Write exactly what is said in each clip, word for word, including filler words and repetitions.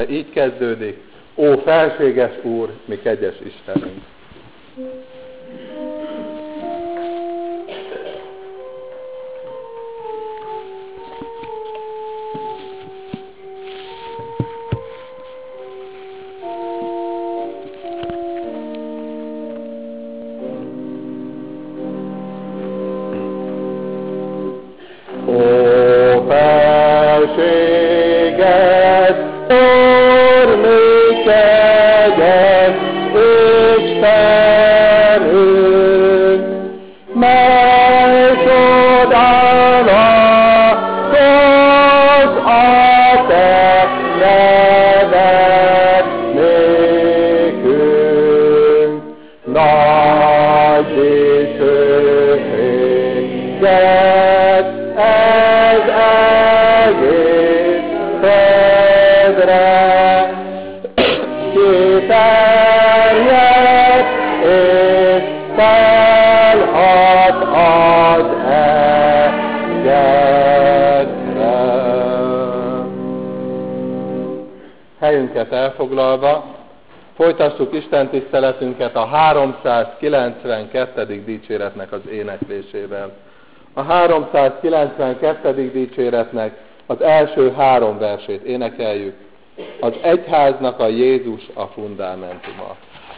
Így kezdődik: Ó felséges Úr, mi kegyes Istenünk! Helyünket elfoglalva, folytassuk Isten tiszteletünket a háromszázkilencvenkettedik dicséretnek az éneklésével. A háromszázkilencvenkettedik dicséretnek az első három versét énekeljük. Az egyháznak a Jézus a fundamentuma.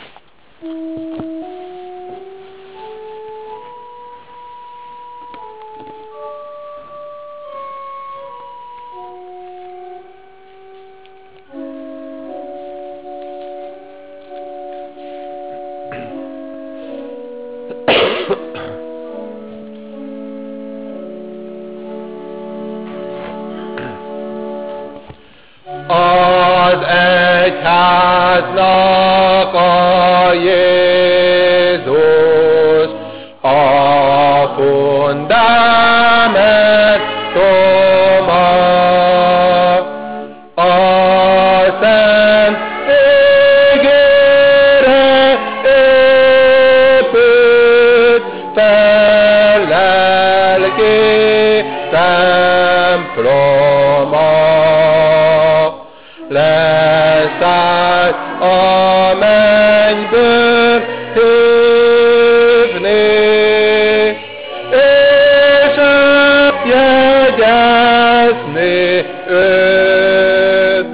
Az egyháznak a Jézus a fundamentuma, a szent ígére épült fel lelki temploma. Leszállt a mennyből hívni, és jegyezni őt,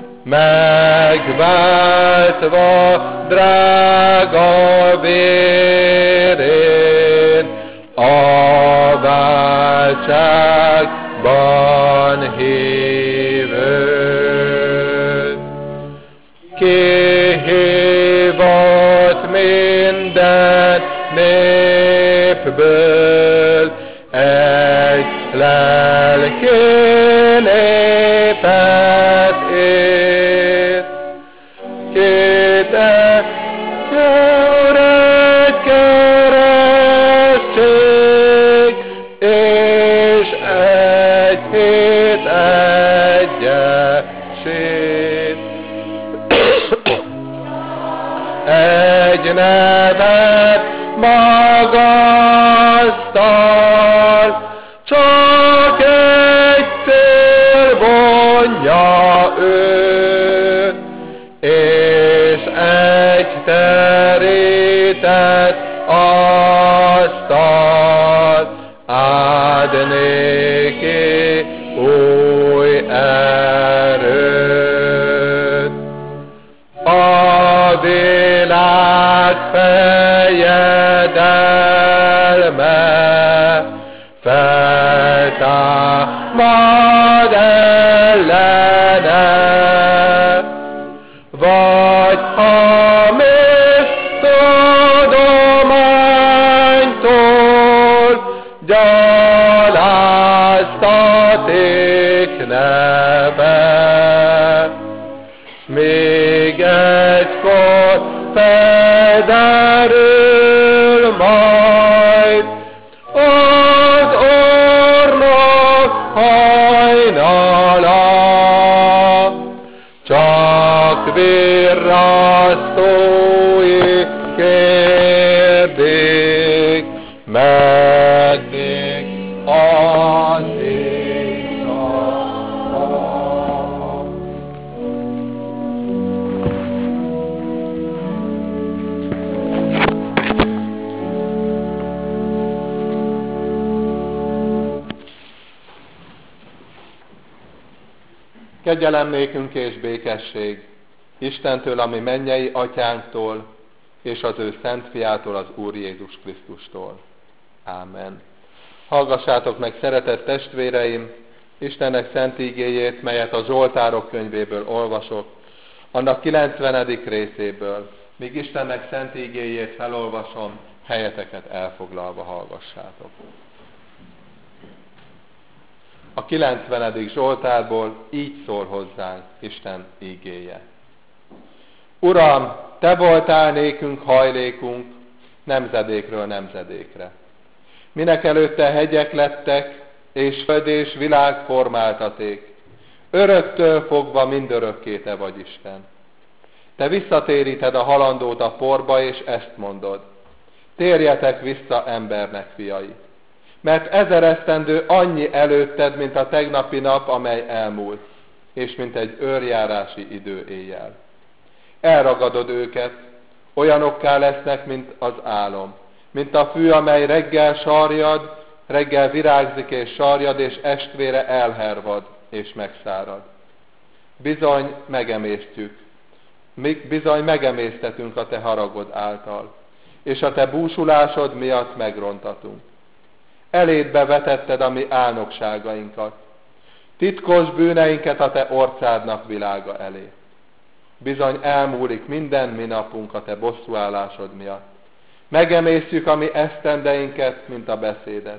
megváltva drága vérén, a váltságban hívő. Kihívott minden népből egy lelki népet ért. Két ekkor egy keresztség, és egy hét egyesség. Egy nevet magasztal, csak egy cél vonja őt, és egy terített asztalt ad néki új erőt. A világ fejedelme feltámad ellene, vagy hamis tudománytól gyaláztatik neve. Még egykor felderül majd az ornok hajnala, csak virrasztói kérdik, meddig az éjszaka. Kegyelem nékünk és békesség Istentől, ami mennyei atyánktól, és az ő szent fiától, az Úr Jézus Krisztustól. Ámen. Hallgassátok meg, szeretett testvéreim, Istennek szent ígéjét, melyet a Zsoltárok könyvéből olvasok, annak kilencvenedik részéből. Míg Istennek szent ígéjét felolvasom, helyeteket elfoglalva hallgassátok. A kilencvenedik Zsoltárból így szól hozzánk Isten ígéje. Uram, Te voltál nékünk hajlékunk nemzedékről nemzedékre. Minek előtte hegyek lettek, és föld és világ formáltaték. Öröktől fogva mindörökké Te vagy Isten. Te visszatéríted a halandót a porba, és ezt mondod. Térjetek vissza embernek fiai. Mert ezer esztendő annyi előtted, mint a tegnapi nap, amely elmúlt, és mint egy őrjárási idő éjjel. Elragadod őket, olyanokká lesznek, mint az álom, mint a fű, amely reggel sarjad, reggel virágzik és sarjad, és estvére elhervad és megszárad. Bizony megemésztjük, bizony megemésztetünk a Te haragod által, és a Te búsulásod miatt megrontatunk. Elédbe vetetted a mi álnokságainkat, titkos bűneinket a Te orcádnak világa elé. Bizony elmúlik minden mi napunk a Te bosszúállásod miatt. Megemésztjük a mi esztendeinket, mint a beszédet.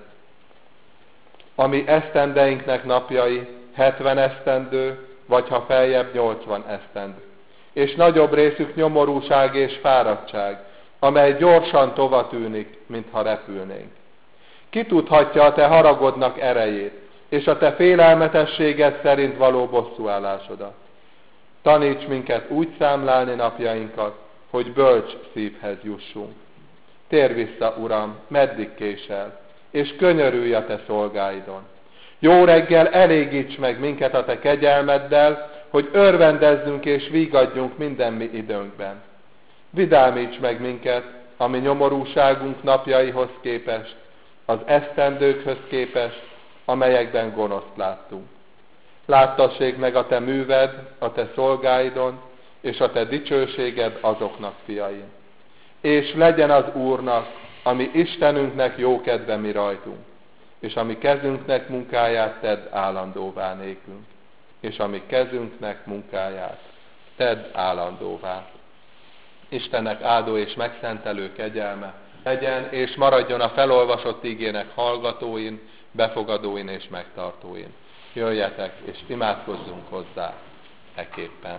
A mi esztendeinknek napjai hetven esztendő, vagy ha feljebb nyolcvan esztendő. És nagyobb részük nyomorúság és fáradtság, amely gyorsan tova tűnik, mintha repülnénk. Ki tudhatja a Te haragodnak erejét, és a Te félelmetességed szerint való bosszúállásodat? Taníts minket úgy számlálni napjainkat, hogy bölcs szívhez jussunk. Térj vissza, Uram, meddig késel, és könyörülj a Te szolgáidon. Jó reggel elégíts meg minket a Te kegyelmeddel, hogy örvendezzünk és vígadjunk minden mi időnkben. Vidámíts meg minket a mi nyomorúságunk napjaihoz képest, az esztendőkhöz képest, amelyekben gonoszt láttunk. Láttassék meg a Te műved a Te szolgáidon, és a Te dicsőséged azoknak fiain. És legyen az Úrnak, ami Istenünknek jókedve mi rajtunk, és ami kezünknek munkáját tedd állandóvá nékünk, és ami kezünknek munkáját tedd állandóvá. Istennek áldó és megszentelő kegyelme legyen, és maradjon a felolvasott ígének hallgatóin, befogadóin és megtartóin. Jöjjetek, és imádkozzunk hozzá eképpen.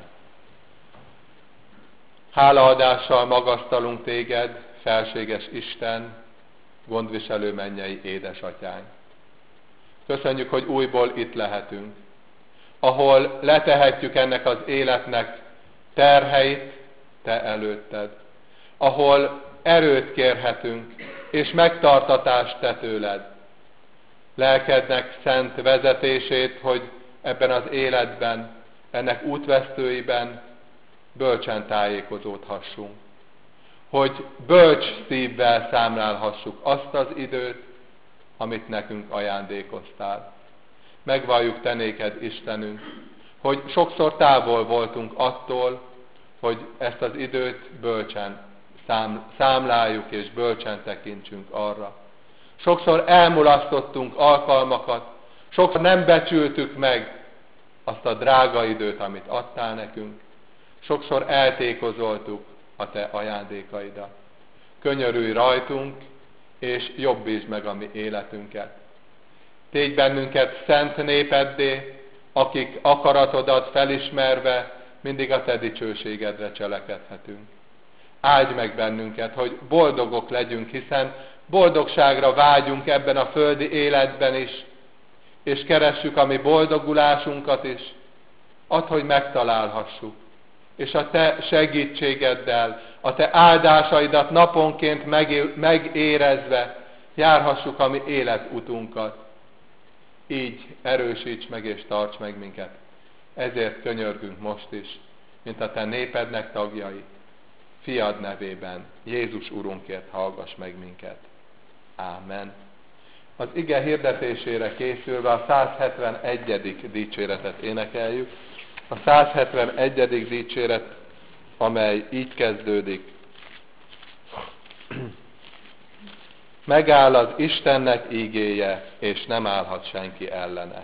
Hálaadással magasztalunk Téged, felséges Isten, gondviselő mennyei édesatyánk. Köszönjük, hogy újból itt lehetünk, ahol letehetjük ennek az életnek terheit Te előtted, ahol erőt kérhetünk, és megtartatást Te tőled. Lelkednek szent vezetését, hogy ebben az életben, ennek útvesztőiben bölcsen tájékozódhassunk. Hogy bölcs szívvel számlálhassuk azt az időt, amit nekünk ajándékoztál. Megvalljuk Te néked, Istenünk, hogy sokszor távol voltunk attól, hogy ezt az időt bölcsen számláljuk és bölcsen tekintsünk arra. Sokszor elmulasztottunk alkalmakat, sokszor nem becsültük meg azt a drága időt, amit adtál nekünk. Sokszor eltékozoltuk a Te ajándékaidat. Könyörülj rajtunk, és jobbítsd meg a mi életünket. Tégy bennünket szent népeddé, akik akaratodat felismerve mindig a Te dicsőségedre cselekedhetünk. Áldj meg bennünket, hogy boldogok legyünk, hiszen boldogságra vágyunk ebben a földi életben is, és keressük a mi boldogulásunkat is. Add, hogy megtalálhassuk, és a Te segítségeddel, a Te áldásaidat naponként megérezve járhassuk a mi életutunkat. Így erősíts meg és tarts meg minket. Ezért könyörgünk most is, mint a Te népednek tagjai. Fiad nevében, Jézus Urunkért hallgass meg minket. Ámen. Az ige hirdetésére készülve a száz hetvenegyedik dicséretet énekeljük. A száz hetvenegyedik dicséret, amely így kezdődik. Megáll az Istennek ígéje, és nem állhat senki ellene.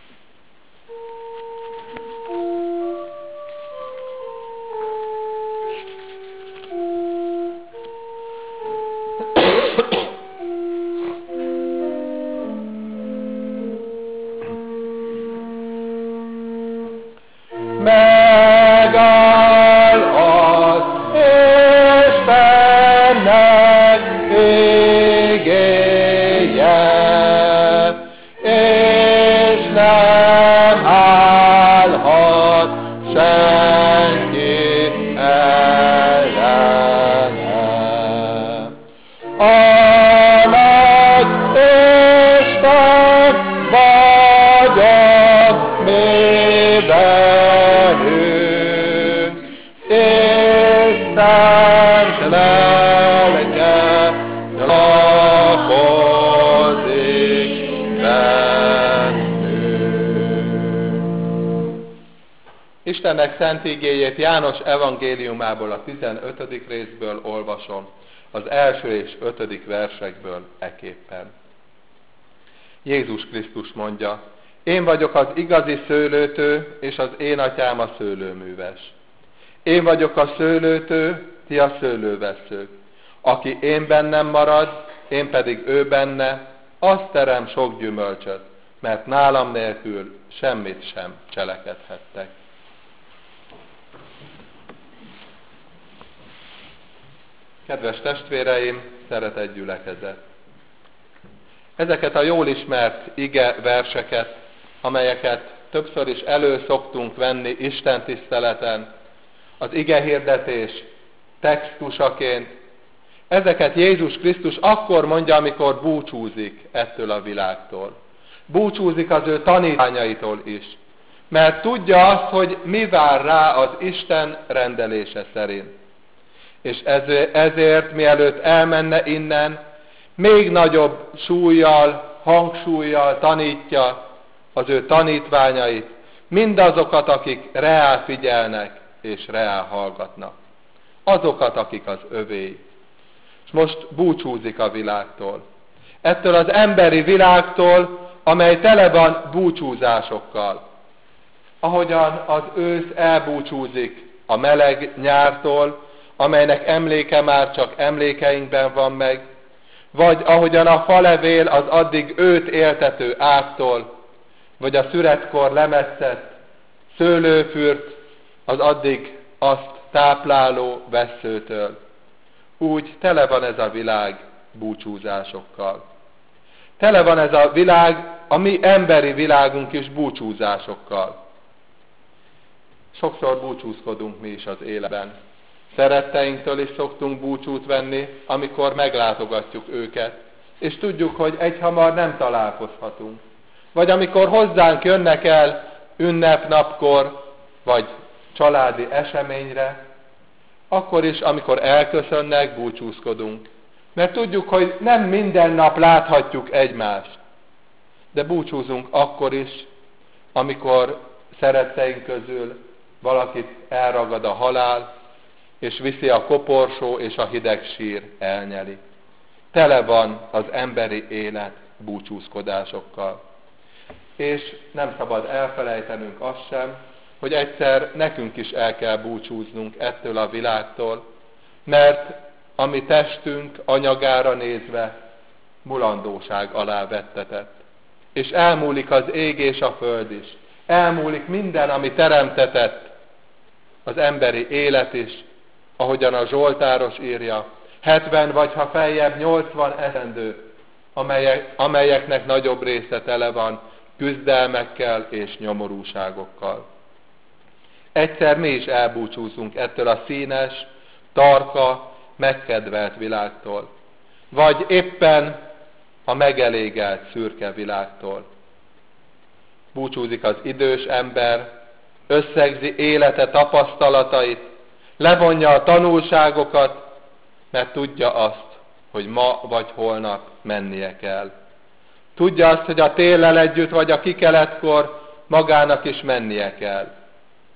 Megáll az Istennek ígéje, és nem állhat senki ellene. A nagy Isten vagyok mi bennünk, Isten lelke lakozik bennünk. Istennek szent igéjét János evangéliumából, a tizenötödik részből olvasom, az első és ötödik versekből eképpen. Jézus Krisztus mondja: én vagyok az igazi szőlőtő, és az én atyám a szőlőműves. Én vagyok a szőlőtő, ti a szőlőveszők. Aki én bennem marad, én pedig ő benne, azt terem sok gyümölcsöt, mert nálam nélkül semmit sem cselekedhettek. Kedves testvéreim, szeretett gyülekezet! Ezeket a jól ismert ige verseket, amelyeket többször is elő szoktunk venni Isten tiszteleten, az ige hirdetés textusaként, ezeket Jézus Krisztus akkor mondja, amikor búcsúzik ettől a világtól. Búcsúzik az ő tanítványaitól is, mert tudja azt, hogy mi vár rá az Isten rendelése szerint. És ezért, mielőtt elmenne innen, még nagyobb súllyal, hangsúllyal tanítja az ő tanítványait, mindazokat, akik reál figyelnek és reál hallgatnak. Azokat, akik az övéi. És most búcsúzik a világtól. Ettől az emberi világtól, amely tele van búcsúzásokkal. Ahogyan az ősz elbúcsúzik a meleg nyártól, amelynek emléke már csak emlékeinkben van meg, vagy ahogyan a falevél az addig őt éltető ágtól, vagy a szüretkor lemetszett szőlőfürt az addig azt tápláló vesszőtől. Úgy tele van ez a világ búcsúzásokkal. Tele van ez a világ, a mi emberi világunk is búcsúzásokkal. Sokszor búcsúzkodunk mi is az életben. Szeretteinktől is szoktunk búcsút venni, amikor meglátogatjuk őket, és tudjuk, hogy egyhamar nem találkozhatunk. Vagy amikor hozzánk jönnek el ünnepnapkor, vagy családi eseményre, akkor is, amikor elköszönnek, búcsúzkodunk. Mert tudjuk, hogy nem minden nap láthatjuk egymást. De búcsúzunk akkor is, amikor szeretteink közül valakit elragad a halál, és viszi a koporsó, és a hideg sír elnyeli. Tele van az emberi élet búcsúzkodásokkal. És nem szabad elfelejtenünk azt sem, hogy egyszer nekünk is el kell búcsúznunk ettől a világtól, mert a mi testünk anyagára nézve mulandóság alá vettetett. És elmúlik az ég és a föld is. Elmúlik minden, ami teremtetett, az emberi élet is, ahogyan a Zsoltáros írja, hetven vagy ha feljebb nyolcvan eszendő, amelyek, amelyeknek nagyobb része tele van küzdelmekkel és nyomorúságokkal. Egyszer mi is elbúcsúzunk ettől a színes, tarka, megkedvelt világtól, vagy éppen a megelégelt szürke világtól. Búcsúzik az idős ember, összegzi élete tapasztalatait, levonja a tanulságokat, mert tudja azt, hogy ma vagy holnap mennie kell. Tudja azt, hogy a téllel együtt vagy a kikeletkor magának is mennie kell.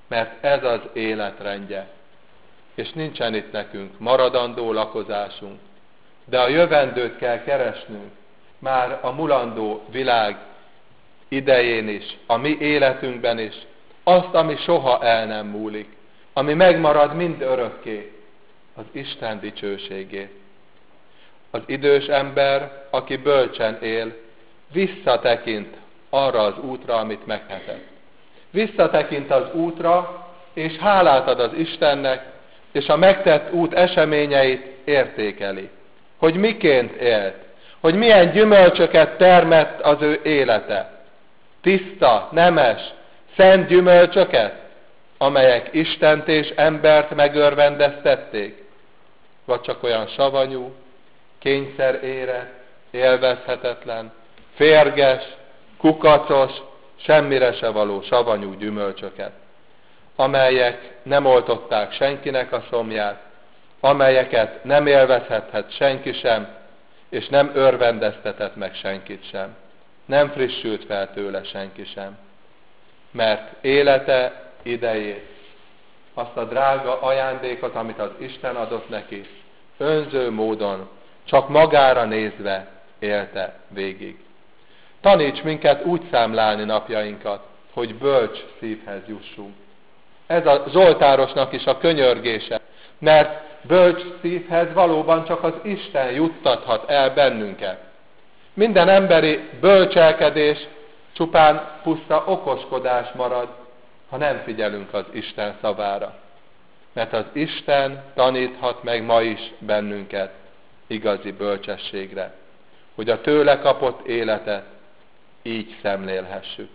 mert ez az életrendje. És nincsen itt nekünk maradandó lakozásunk, de a jövendőt kell keresnünk, már a mulandó világ idején is, a mi életünkben is, azt, ami soha el nem múlik, ami megmarad mind örökké, az Isten dicsőségét. Az idős ember, aki bölcsen él, visszatekint arra az útra, amit meghetett. Visszatekint az útra, és hálát ad az Istennek, és a megtett út eseményeit értékeli. Hogy miként élt, hogy milyen gyümölcsöket termett az ő élete. Tiszta, nemes, szent gyümölcsöket, amelyek Istent és embert megörvendeztették, vagy csak olyan savanyú, kényszer érett, élvezhetetlen, férges, kukacos, semmire se való savanyú gyümölcsöket, amelyek nem oltották senkinek a szomját, amelyeket nem élvezhetett senki sem, és nem örvendeztetett meg senkit sem. Nem frissült fel tőle senki sem. Mert élete idejét, azt a drága ajándékot, amit az Isten adott neki, önző módon, csak magára nézve élte végig. Taníts minket úgy számlálni napjainkat, hogy bölcs szívhez jussunk. Ez a Zsoltárosnak is a könyörgése, mert bölcs szívhez valóban csak az Isten juttathat el bennünket. Minden emberi bölcselkedés csupán puszta okoskodás marad, ha nem figyelünk az Isten szavára. Mert az Isten taníthat meg ma is bennünket igazi bölcsességre, hogy a tőle kapott életet így szemlélhessük.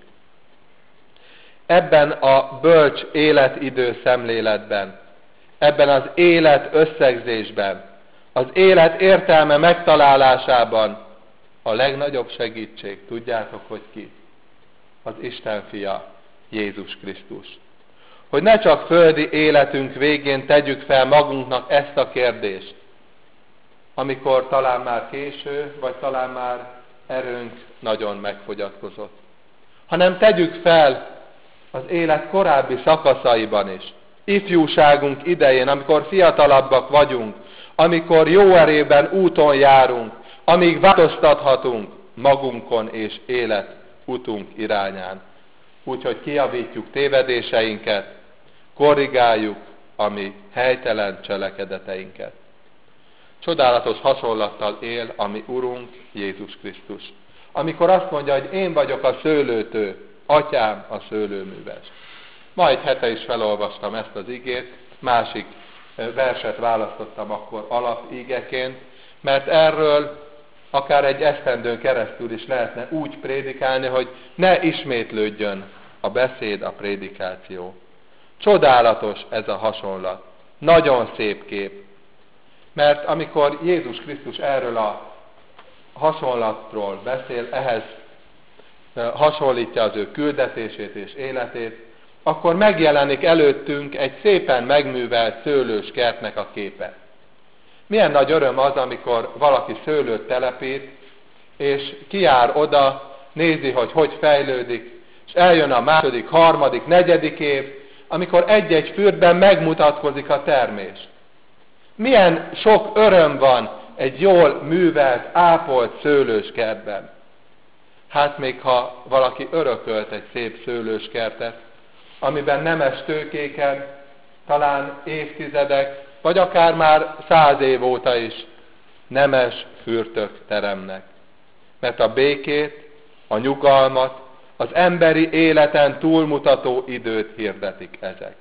Ebben a bölcs életidő szemléletben, ebben az élet összegzésben, az élet értelme megtalálásában a legnagyobb segítség, tudjátok, hogy ki? Az Isten fia, Jézus Krisztus. Hogy ne csak földi életünk végén tegyük fel magunknak ezt a kérdést, amikor talán már késő, vagy talán már erőnk nagyon megfogyatkozott, hanem tegyük fel az élet korábbi szakaszaiban is, ifjúságunk idején, amikor fiatalabbak vagyunk, amikor jó erőben úton járunk, amíg változtathatunk magunkon és élet utunk irányán. Úgyhogy kijavítjuk tévedéseinket, korrigáljuk a mi helytelen cselekedeteinket. Csodálatos hasonlattal él a mi Urunk Jézus Krisztus. Amikor azt mondja, hogy én vagyok a szőlőtő, atyám a szőlőműves. Ma egy hete is felolvastam ezt az igét, másik verset választottam akkor alapígeként, mert erről akár egy esztendőn keresztül is lehetne úgy prédikálni, hogy ne ismétlődjön a beszéd, a prédikáció. Csodálatos ez a hasonlat. Nagyon szép kép. Mert amikor Jézus Krisztus erről a hasonlatról beszél, ehhez hasonlítja az ő küldetését és életét, akkor megjelenik előttünk egy szépen megművelt szőlős kertnek a képe. Milyen nagy öröm az, amikor valaki szőlőt telepít, és kijár oda, nézi, hogy hogy fejlődik, és eljön a második, harmadik, negyedik év, amikor egy-egy fürdben megmutatkozik a termés. Milyen sok öröm van egy jól művelt, ápolt szőlős kertben. Hát még ha valaki örökölt egy szép szőlős kertet, amiben nemes tőkéken, talán évtizedek, vagy akár már száz év óta is nemes fürtök teremnek. Mert a békét, a nyugalmat, az emberi életen túlmutató időt hirdetik ezek.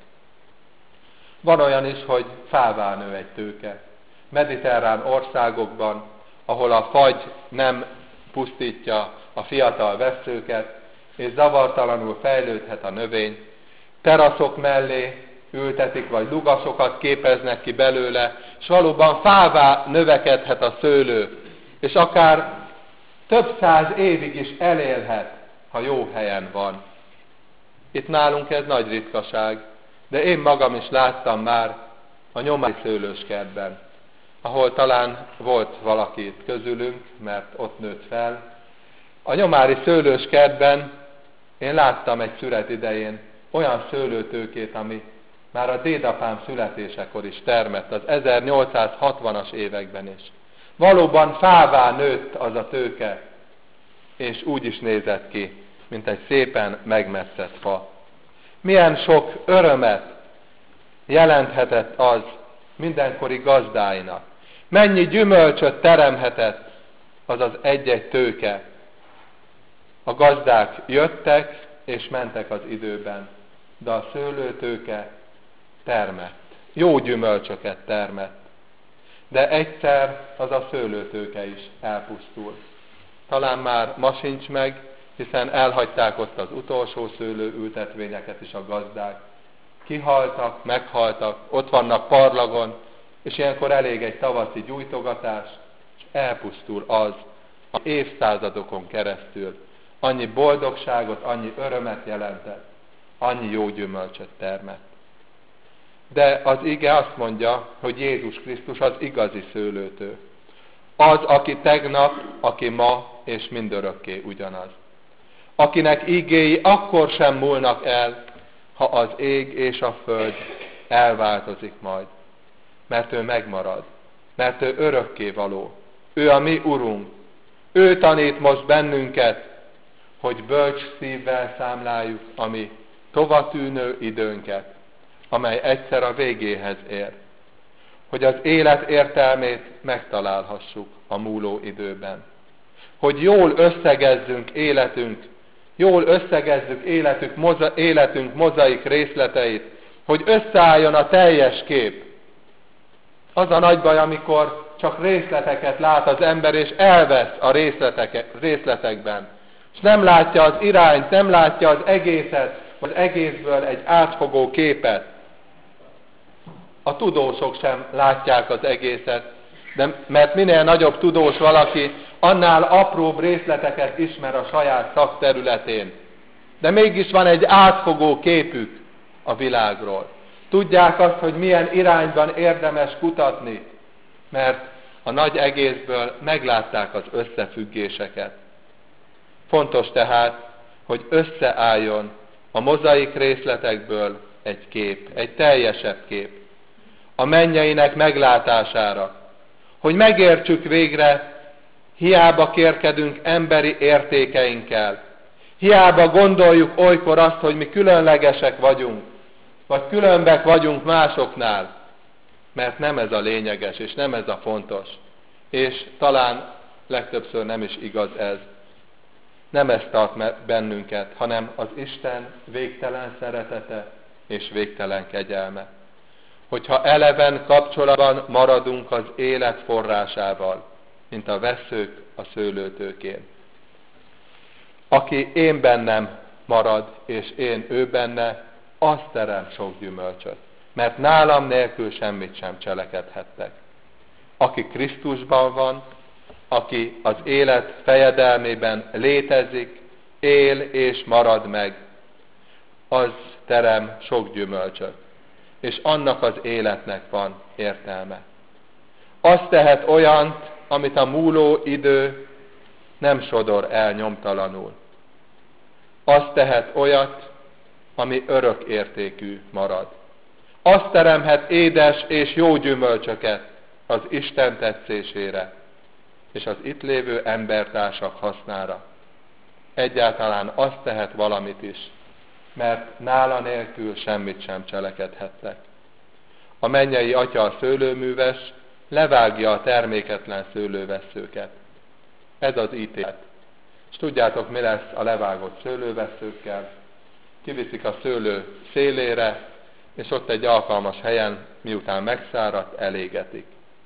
Van olyan is, hogy fává nő egy tőke. Mediterrán országokban, ahol a fagy nem pusztítja a fiatal vesszőket, és zavartalanul fejlődhet a növény, teraszok mellé ültetik, vagy lugasokat képeznek ki belőle, és valóban fává növekedhet a szőlő, és akár több száz évig is elélhet, ha jó helyen van. Itt nálunk ez nagy ritkaság, de én magam is láttam már a nyomári szőlőskertben, ahol talán volt valaki itt közülünk, mert ott nőtt fel. A nyomári szőlőskertben én láttam egy szüret idején olyan szőlőtőkét, ami már a dédapám születésekor is termett, az ezernyolcszázhatvanas években is. Valóban fává nőtt az a tőke, és úgy is nézett ki, mint egy szépen megmetszett fa. Milyen sok örömet jelenthetett az mindenkori gazdáinak. Mennyi gyümölcsöt teremhetett az az egy-egy tőke. A gazdák jöttek és mentek az időben, de a szőlőtőke termett. Jó gyümölcsöket termett. De egyszer az a szőlőtőke is elpusztul. Talán már ma sincs meg, hiszen elhagyták ott az utolsó szőlőültetvényeket is a gazdák. Kihaltak, meghaltak, ott vannak parlagon, és ilyenkor elég egy tavaszi gyújtogatás, és elpusztul az, ami évszázadokon keresztül annyi boldogságot, annyi örömet jelentett, annyi jó gyümölcsöt termett. De az ige azt mondja, hogy Jézus Krisztus az igazi szőlőtő. Az, aki tegnap, aki ma, és mindörökké ugyanaz. Akinek igéi akkor sem múlnak el, ha az ég és a föld elváltozik majd. Mert ő megmarad, mert ő örökké való. Ő a mi Urunk. Ő tanít most bennünket, hogy bölcs szívvel számláljuk a mi tovatűnő időnket, amely egyszer a végéhez ér. Hogy az élet értelmét megtalálhassuk a múló időben. Hogy jól összegezzünk életünk, jól összegezzük életünk, moza, életünk mozaik részleteit, hogy összeálljon a teljes kép. Az a nagy baj, amikor csak részleteket lát az ember, és elvesz a részletekben. És nem látja az irányt, nem látja az egészet, az egészből egy átfogó képet. A tudósok sem látják az egészet, de mert minél nagyobb tudós valaki, annál apróbb részleteket ismer a saját szakterületén. De mégis van egy átfogó képük a világról. Tudják azt, hogy milyen irányban érdemes kutatni, mert a nagy egészből meglátták az összefüggéseket. Fontos tehát, hogy összeálljon a mozaik részletekből egy kép, egy teljesebb kép, a mennyeinek meglátására, hogy megértsük végre, hiába kérkedünk emberi értékeinkkel, hiába gondoljuk olykor azt, hogy mi különlegesek vagyunk, vagy különbek vagyunk másoknál, mert nem ez a lényeges, és nem ez a fontos, és talán legtöbbször nem is igaz ez. Nem ez tart bennünket, hanem az Isten végtelen szeretete és végtelen kegyelme. Hogyha eleven kapcsolatban maradunk az élet forrásával, mint a vesszők a szőlőtőkén. Aki én bennem marad, és én ő benne, az terem sok gyümölcsöt, mert nálam nélkül semmit sem cselekedhettek. Aki Krisztusban van, aki az élet fejedelmében létezik, él és marad meg, az terem sok gyümölcsöt, és annak az életnek van értelme. Az tehet olyant, amit a múló idő nem sodor el nyomtalanul. Az tehet olyat, ami örök értékű marad. Az teremhet édes és jó gyümölcsöket az Isten tetszésére, és az itt lévő embertársak hasznára. Egyáltalán azt tehet valamit is, mert nála nélkül semmit sem cselekedhettek. A mennyei Atya a szőlőműves levágja a terméketlen szőlővesszőket. Ez az ítélet. És tudjátok, mi lesz a levágott szőlővesszőkkel? Kiviszik a szőlő szélére, és ott egy alkalmas helyen, miután megszáradt, elégetik.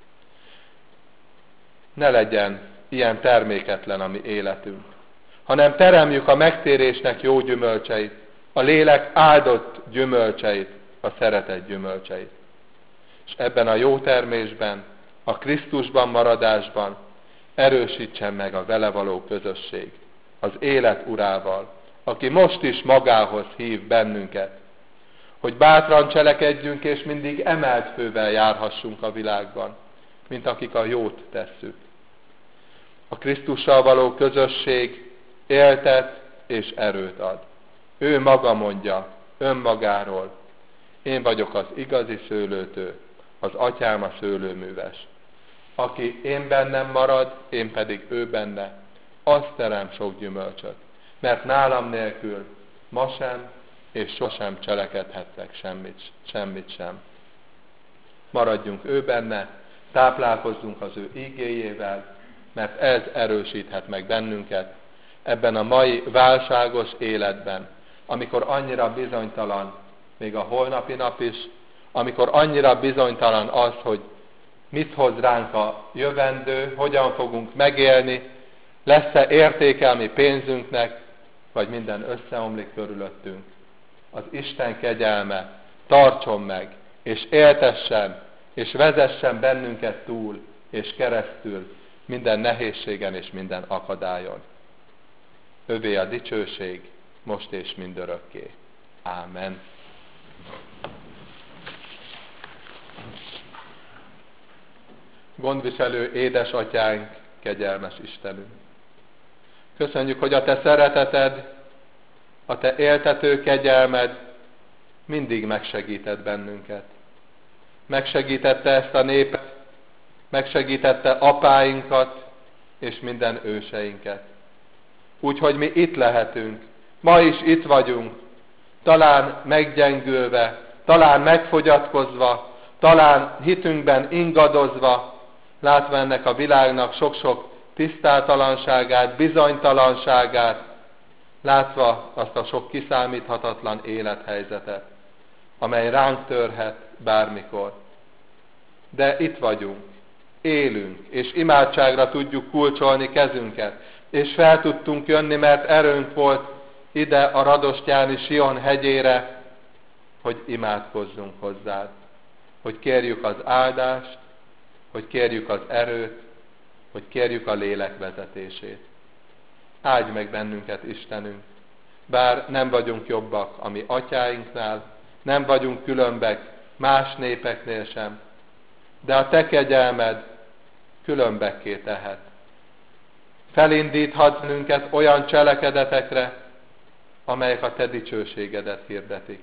Ne legyen ilyen terméketlen a mi életünk, hanem teremjük a megtérésnek jó gyümölcseit, a lélek áldott gyümölcseit, a szeretet gyümölcseit. És ebben a jó termésben, a Krisztusban maradásban erősítsen meg a vele való közösség, az élet urával, aki most is magához hív bennünket, hogy bátran cselekedjünk, és mindig emelt fővel járhassunk a világban, mint akik a jót tesszük. A Krisztussal való közösség éltet és erőt ad. Ő maga mondja, önmagáról: én vagyok az igazi szőlőtő, az atyám a szőlőműves. Aki én bennem marad, én pedig ő benne, az terem sok gyümölcsöt, mert nálam nélkül ma sem és sosem cselekedhettek semmit, semmit sem. Maradjunk ő benne, táplálkozzunk az ő igéjével, mert ez erősíthet meg bennünket ebben a mai válságos életben, amikor annyira bizonytalan még a holnapi nap is, amikor annyira bizonytalan az, hogy mit hoz ránk a jövendő, hogyan fogunk megélni, lesz-e értékelmi pénzünknek, vagy minden összeomlik körülöttünk. Az Isten kegyelme tartson meg, és éltessen, és vezessen bennünket túl, és keresztül minden nehézségen és minden akadályon. Övé a dicsőség, most és mindörökké. Ámen. Gondviselő édesatyánk, kegyelmes Istenünk! Köszönjük, hogy a Te szereteted, a Te éltető kegyelmed mindig megsegített bennünket. Megsegítette ezt a népet, megsegítette apáinkat és minden őseinket. Úgyhogy mi itt lehetünk, ma is itt vagyunk, talán meggyengülve, talán megfogyatkozva, talán hitünkben ingadozva, látva ennek a világnak sok-sok tisztátalanságát, bizonytalanságát, látva azt a sok kiszámíthatatlan élethelyzetet, amely ránk törhet bármikor. De itt vagyunk, élünk, és imádságra tudjuk kulcsolni kezünket, és fel tudtunk jönni, mert erőnk volt ide a radostyáni Sion hegyére, hogy imádkozzunk hozzád, hogy kérjük az áldást, hogy kérjük az erőt, hogy kérjük a lélek vezetését. Áldj meg bennünket, Istenünk, bár nem vagyunk jobbak a mi atyáinknál, nem vagyunk különbek más népeknél sem, de a Te kegyelmed különbekké tehet. Felindíthat bennünket olyan cselekedetekre, amelyek a Te dicsőségedet hirdetik.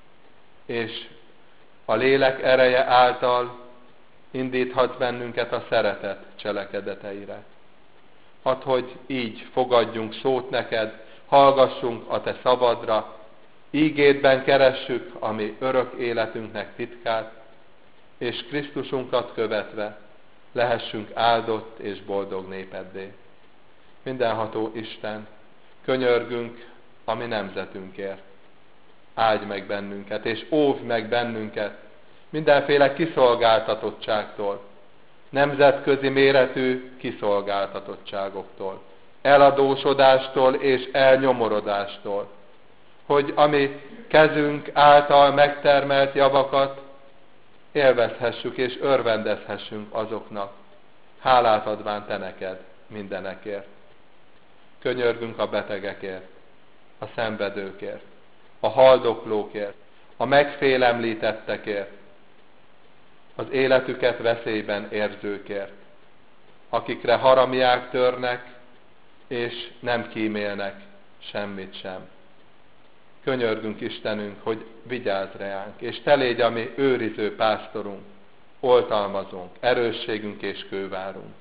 És a lélek ereje által indíthatsz bennünket a szeretet cselekedeteire. Hadd, hogy így fogadjunk szót neked, hallgassunk a Te szabadra, ígédben keressük a mi örök életünknek titkát, és Krisztusunkat követve lehessünk áldott és boldog népeddé. Mindenható Isten, könyörgünk a mi nemzetünkért. Áldj meg bennünket, és óvj meg bennünket mindenféle kiszolgáltatottságtól, nemzetközi méretű kiszolgáltatottságoktól, eladósodástól és elnyomorodástól, hogy ami kezünk által megtermelt javakat élvezhessük és örvendezhessünk azoknak, hálát adván Te neked mindenekért. Könyörgünk a betegekért, a szenvedőkért, a haldoklókért, a megfélemlítettekért, az életüket veszélyben érzőkért, akikre haramiák törnek, és nem kímélnek semmit sem. Könyörgünk, Istenünk, hogy vigyázz reánk, és Te légy a mi őriző pásztorunk, oltalmazunk, erősségünk és kővárunk.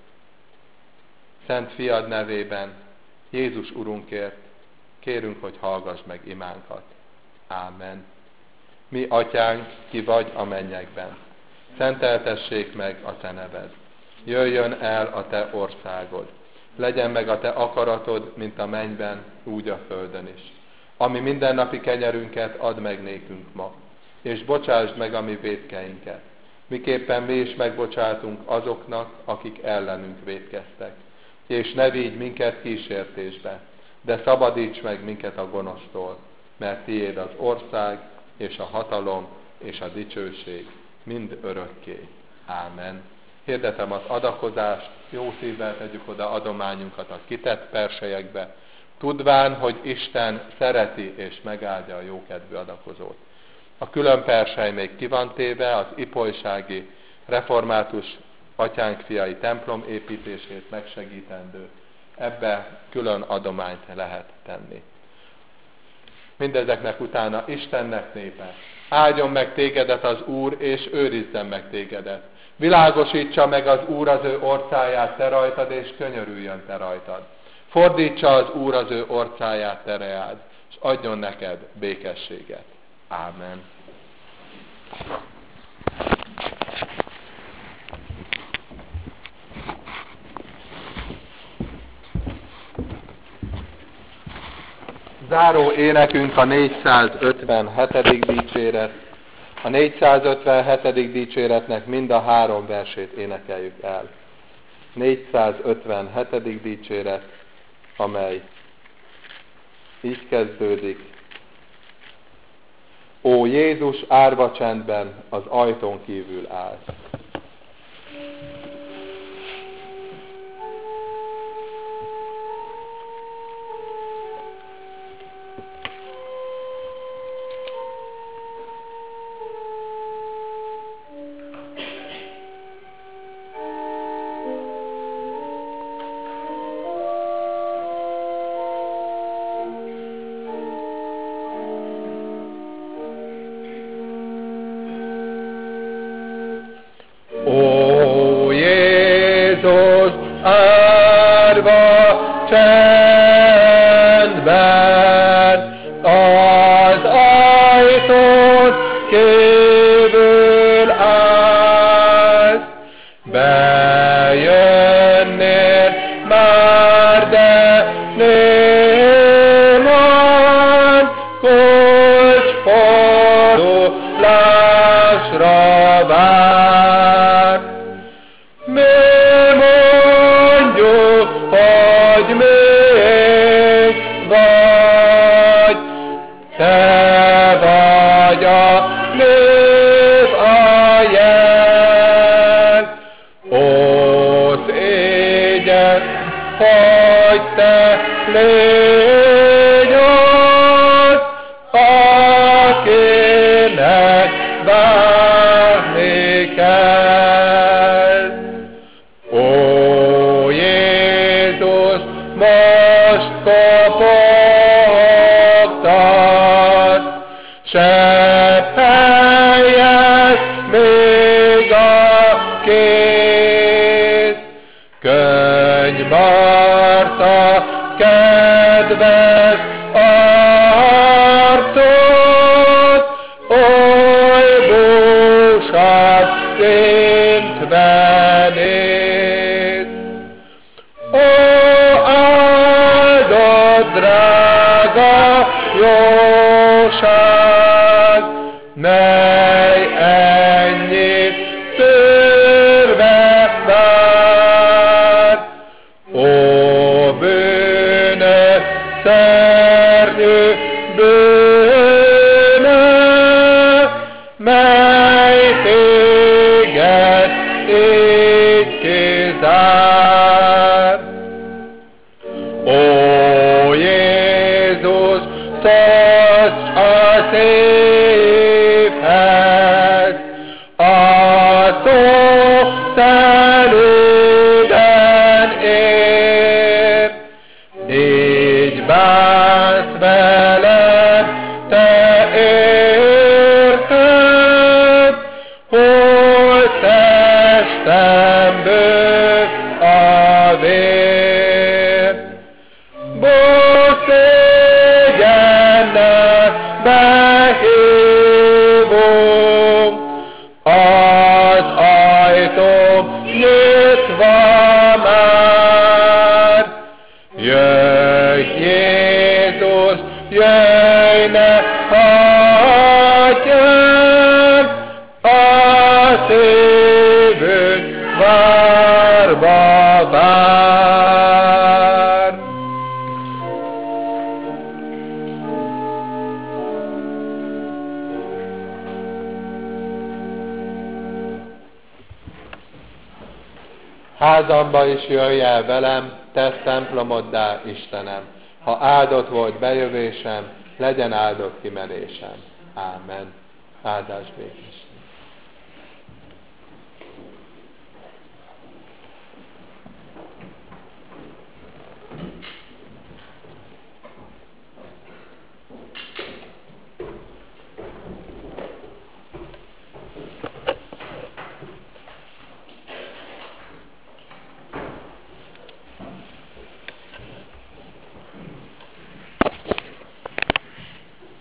Szent Fiad nevében, Jézus Urunkért kérünk, hogy hallgass meg imánkat. Ámen. Mi, Atyánk, ki vagy a mennyekben, szenteltessék meg a Te neved. Jöjjön el a Te országod. Legyen meg a Te akaratod, mint a mennyben, úgy a földön is. Ami mindennapi kenyerünket add meg nékünk ma, és bocsásd meg a mi vétkeinket, miképpen mi is megbocsátunk azoknak, akik ellenünk vétkeztek. És ne vigy minket kísértésbe, de szabadíts meg minket a gonosztól, mert Tiéd az ország, és a hatalom, és a dicsőség mind örökké. Ámen. Hirdetem az adakozást, jó szívvel tegyük oda adományunkat a kitett perselyekbe, tudván, hogy Isten szereti és megáldja a jókedvű adakozót. A külön persely még ki van téve az ipolysági református atyánk fiai templom építését megsegítendő. Ebbe külön adományt lehet tenni. mindezeknek utána Istennek népe. Áldjon meg tégedet az Úr, és őrizzen meg tégedet. Világosítsa meg az Úr az ő orcáját te rajtad, és könyörüljön te rajtad. Fordítsa az Úr az ő orcáját te reád, és adjon neked békességet. Ámen. Záró énekünk a négyszázötvenhetedik dicséret. A négyszázötvenhetedik dicséretnek mind a három versét énekeljük el. négyszázötvenhetedik dicséret, amely így kezdődik. Ó Jézus, árva csendben az ajtón kívül állsz. Házamba is jöjj el velem, tesz templomoddá, Istenem. Ha áldott volt bejövésem, legyen áldott kimenésem. Ámen. Áldás békés.